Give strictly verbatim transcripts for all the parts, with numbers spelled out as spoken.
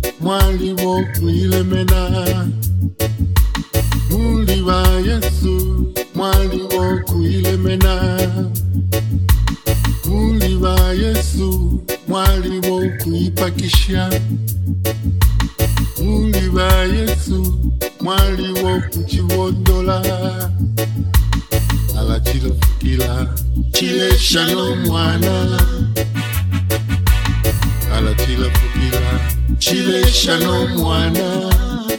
mwali wokwilemena. Muli wa Yesu, mwali wokwilemena. Muli wa Yesu, mwali wokwipakisha. Muli wa Yesu, mwali wokuchiwondola. Ala chila fukila, chile shano mwana. Ala chila fukila, chile shano mwana.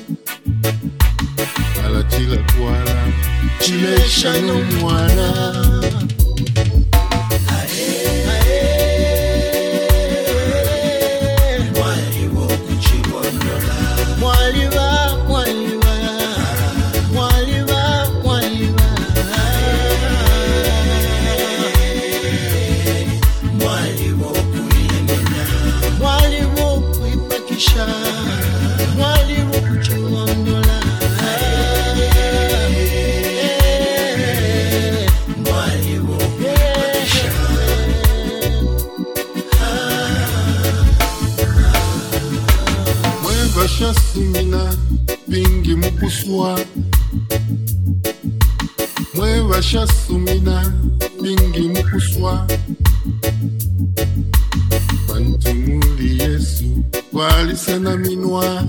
Ala chila kwala, chile shano mwana. Mwevasha sumina bingi mukuswa. Mwevasha sumina bingi mukuswa. Bantu muli Yesu walisana minwa.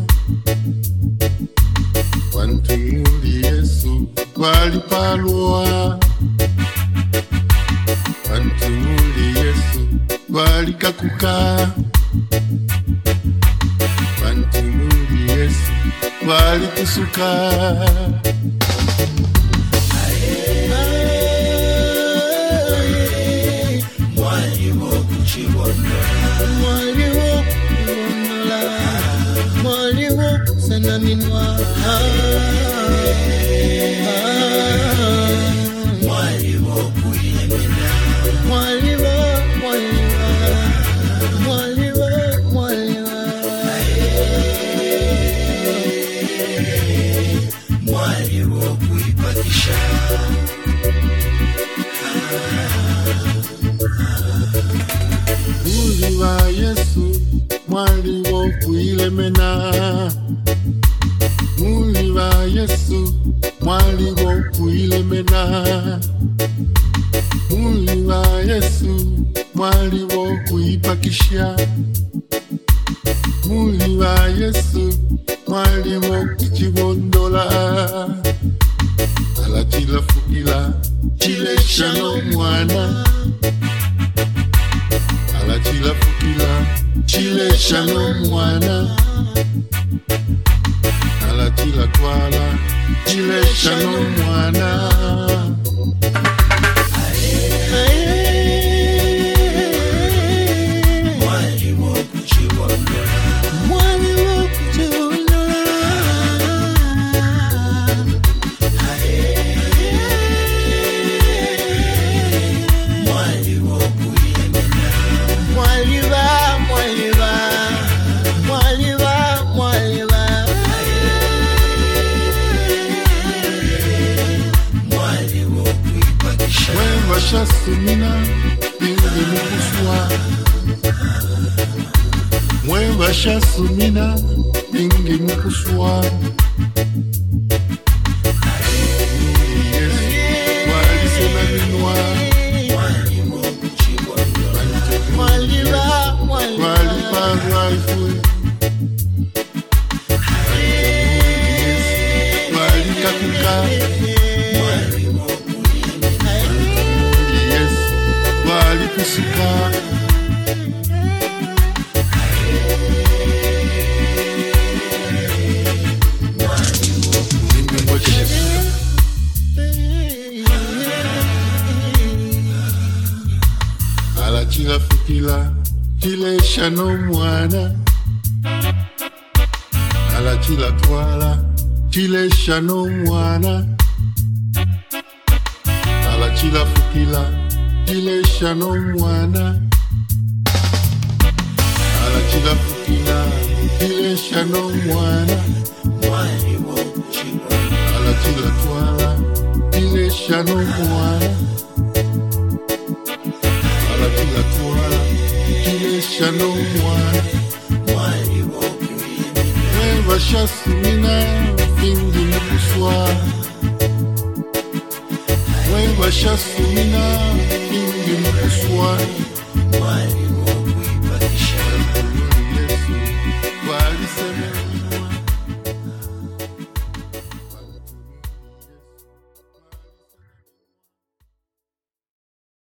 Bantu muli Yesu walipalwa. Bantu muli Yesu walikakuka. Bantu muli Yesu walikusuka. Mwali wokuchiwondola, mwali wokuwondola, mwali wokusana minwa. Mwali wokuilemena, mwali wo, mwali wo, mwali wo, mwali wo. Mwali wokuipakisha. Muli wa Yesu, mwali wokwilemena. Muli wa Yesu, mwali wokwilemena. Muli wa Yesu, mwali wokuipakisha. Muli wa Yesu, mwali wokuchiwondola. Ala chila fukila, chile shano mwana. Ala chila fukila, chile shano mwana. Ala chila kwala, chile shano mwana. Mwali wokuchiwondola, mwali wokuchiwondola. Mwali wokuilemena, mwali wa, mwali wa, mwali wa, mwali wa. Mwali wokuipakisha. Mwevasha sumina bingi mukuswa. Mwevasha sumina bingi mukuswa. Ala chila fukila, chile shano mwana. Ala chila twala, chile shano mwana. Ala chila fukila, chile shano mwana. Ala chila fukila, chile shano mwana. Ala chila twala, chile shano mwana. Ala chila twala, chile shano mwana. bashasumina fingi mukuswa we bashasumina fingi mukuswa